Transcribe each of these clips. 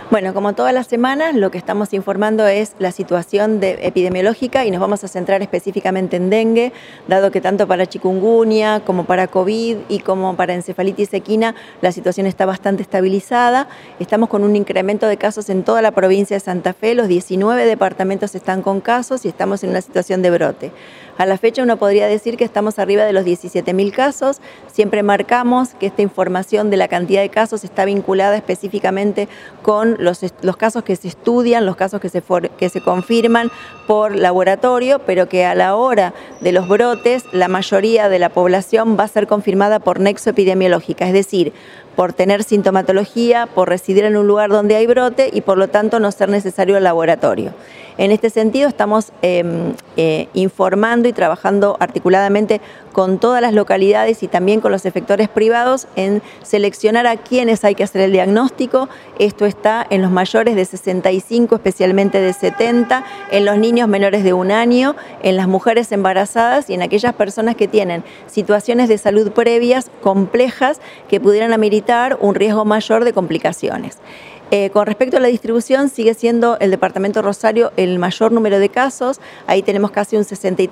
Bueno, como todas las semanas, lo que estamos informando es la situación epidemiológica y nos vamos a centrar específicamente en dengue, dado que tanto para chikungunya como para COVID y como para encefalitis equina la situación está bastante estabilizada. Estamos con un incremento de casos en toda la provincia de Santa Fe, los 19 departamentos están con casos y estamos en una situación de brote. A la fecha uno podría decir que estamos arriba de los 17.000 casos. Siempre marcamos que esta información de la cantidad de casos está vinculada específicamente con los casos que se estudian, los casos que se confirman por laboratorio, pero que a la hora de los brotes la mayoría de la población va a ser confirmada por nexo epidemiológica, es decir, por tener sintomatología, por residir en un lugar donde hay brote y por lo tanto no ser necesario el laboratorio. En este sentido estamos informando y trabajando articuladamente con todas las localidades y también con los efectores privados en seleccionar a quienes hay que hacer el diagnóstico. Esto está en los mayores de 65, especialmente de 70, en los niños menores de 1 año, en las mujeres embarazadas y en aquellas personas que tienen situaciones de salud previas complejas que pudieran ameritar un riesgo mayor de complicaciones. Con respecto a la distribución, sigue siendo el departamento Rosario el mayor número de casos, ahí tenemos casi un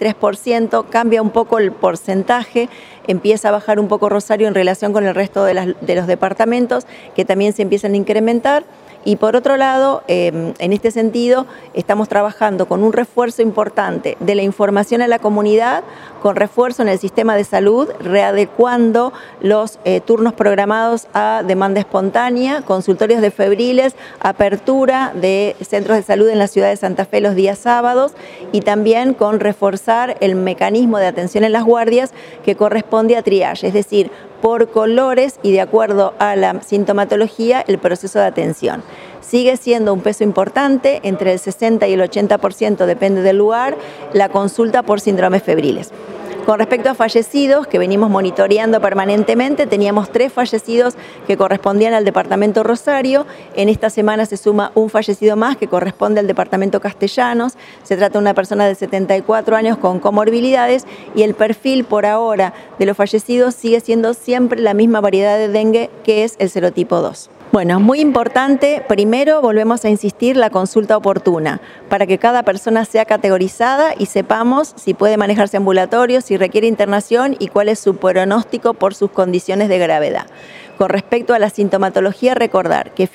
63%, cambia un poco el porcentaje, empieza a bajar un poco Rosario en relación con el resto de los departamentos, que también se empiezan a incrementar. Y por otro lado, en este sentido, estamos trabajando con un refuerzo importante de la información a la comunidad, con refuerzo en el sistema de salud, readecuando los turnos programados a demanda espontánea, consultorios de febriles, apertura de centros de salud en la ciudad de Santa Fe los días sábados y también con reforzar el mecanismo de atención en las guardias que corresponde a triage, es decir, por colores y de acuerdo a la sintomatología el proceso de atención. Sigue siendo un peso importante, entre el 60 y el 80%, depende del lugar, la consulta por síndromes febriles. Con respecto a fallecidos, que venimos monitoreando permanentemente, teníamos 3 fallecidos que correspondían al departamento Rosario. En esta semana se suma un fallecido más que corresponde al departamento Castellanos. Se trata de una persona de 74 años con comorbilidades y el perfil por ahora de los fallecidos sigue siendo siempre la misma variedad de dengue que es el serotipo 2. Bueno, muy importante, primero volvemos a insistir la consulta oportuna para que cada persona sea categorizada y sepamos si puede manejarse ambulatorio, si requiere internación y cuál es su pronóstico por sus condiciones de gravedad. Con respecto a la sintomatología, recordar que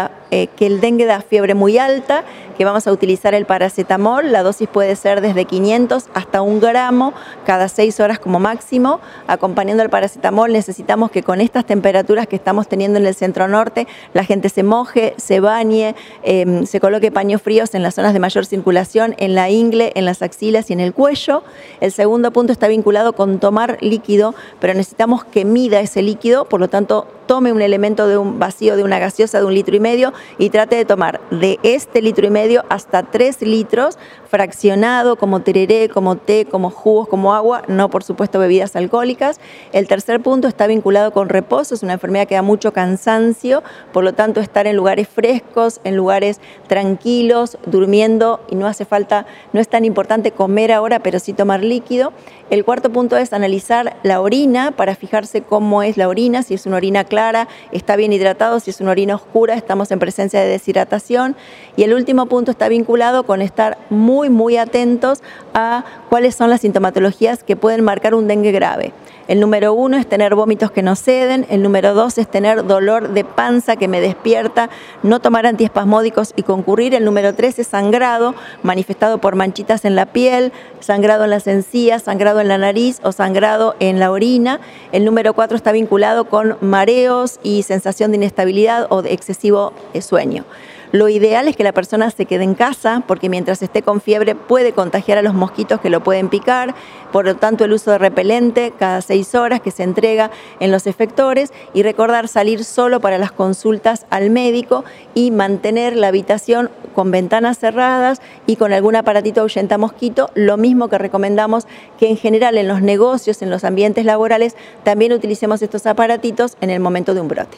el dengue da fiebre muy alta, que vamos a utilizar el paracetamol, la dosis puede ser desde 500 hasta 1 gramo cada 6 horas como máximo. Acompañando al paracetamol necesitamos que con estas temperaturas que estamos teniendo en el centro norte, la gente se moje, se bañe, se coloque paños fríos en las zonas de mayor circulación, en la ingle, en las axilas y en el cuello. El segundo punto está vinculado con tomar líquido, pero necesitamos que mida ese líquido, por lo tanto, tome un elemento de un vacío de una gaseosa de 1,5 litros y trate de tomar de este 1,5 litros hasta 3 litros, fraccionado como tereré, como té, como jugos, como agua, no por supuesto bebidas alcohólicas. El tercer punto está vinculado con reposo, es una enfermedad que da mucho cansancio, por lo tanto estar en lugares frescos, en lugares tranquilos, durmiendo y no hace falta, no es tan importante comer ahora, pero sí tomar líquido. El cuarto punto es analizar la orina para fijarse cómo es la orina, si es una orina clara, está bien hidratado, si es una orina oscura, estamos en presencia de deshidratación. Y el último punto está vinculado con estar muy atentos a cuáles son las sintomatologías que pueden marcar un dengue grave. El número 1 es tener vómitos que no ceden, el número 2 es tener dolor de panza que me despierta, no tomar antiespasmódicos y concurrir. El número 3 es sangrado, manifestado por manchitas en la piel, sangrado en las encías, sangrado en la nariz o sangrado en la orina. El número 4 está vinculado con mareos y sensación de inestabilidad o de excesivo sueño. Lo ideal es que la persona se quede en casa porque mientras esté con fiebre puede contagiar a los mosquitos que lo pueden picar, por lo tanto el uso de repelente cada 6 horas que se entrega en los efectores y recordar salir solo para las consultas al médico y mantener la habitación con ventanas cerradas y con algún aparatito ahuyenta mosquito, lo mismo que recomendamos que en general en los negocios, en los ambientes laborales, también utilicemos estos aparatitos en el momento de un brote.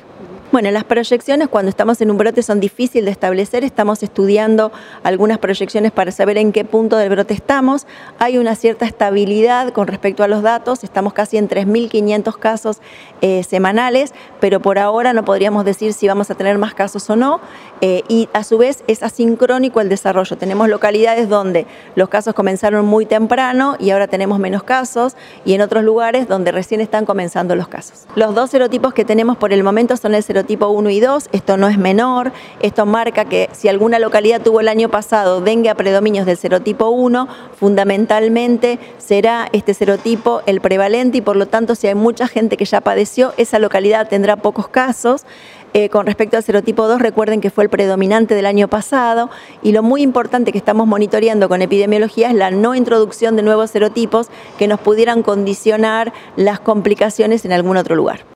Bueno, las proyecciones cuando estamos en un brote son difíciles de establecer, estamos estudiando algunas proyecciones para saber en qué punto del brote estamos. Hay una cierta estabilidad con respecto a los datos, estamos casi en 3.500 casos semanales, pero por ahora no podríamos decir si vamos a tener más casos o no, y a su vez es asincrónico el desarrollo. Tenemos localidades donde los casos comenzaron muy temprano y ahora tenemos menos casos, y en otros lugares donde recién están comenzando los casos. Los dos serotipos que tenemos por el momento son el serotipo 1 y 2, esto no es menor, esto marca que si alguna localidad tuvo el año pasado dengue a predominios del serotipo 1, fundamentalmente será este serotipo el prevalente y por lo tanto si hay mucha gente que ya padeció, esa localidad tendrá pocos casos. Con respecto al serotipo 2, recuerden que fue el predominante del año pasado y lo muy importante que estamos monitoreando con epidemiología es la no introducción de nuevos serotipos que nos pudieran condicionar las complicaciones en algún otro lugar.